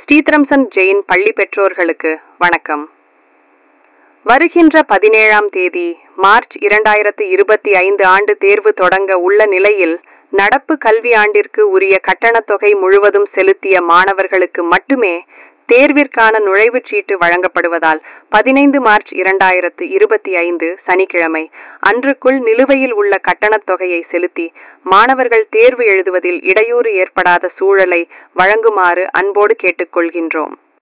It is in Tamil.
ஸ்ரீதரம்சன் ஜெயின் பள்ளி பெற்றோர்களுக்கு வணக்கம். வருகின்ற 17ஆம் தேதி மார்ச் 2025 ஆண்டு தேர்வு தொடங்க உள்ள நிலையில் நடப்பு கல்வி ஆண்டிற்கு உரிய கட்டணத்தொகை முழுவதும் செலுத்திய மாணவர்களுக்கு மட்டுமே தேர்விற்கான நுழைவுச் சீட்டு வழங்கப்படுவதால் 15 மார்ச் 2025 சனிக்கிழமை அன்றுக்குள் நிலுவையில் உள்ள கட்டணத்தொகையை செலுத்தி மாணவர்கள் தேர்வு எழுதுவதில் இடையூறு ஏற்படாத சூழலை வழங்குமாறு அன்போடு கேட்டுக்கொள்கின்றோம்.